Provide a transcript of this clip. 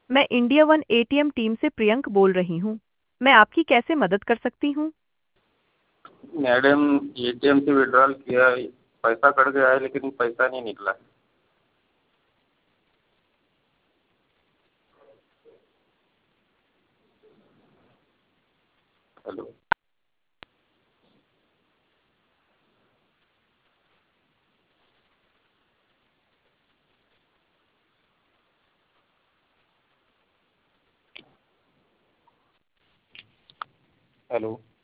मैं India one ATM team से प्रियंक बोल रही हूँ। मैं आपकी कैसे मदद कर सकती हूँ? मैडम, एटीएम से विड्रॉल किया, पैसा कट गया है लेकिन पैसा नहीं निकला। हेलो। हेलो।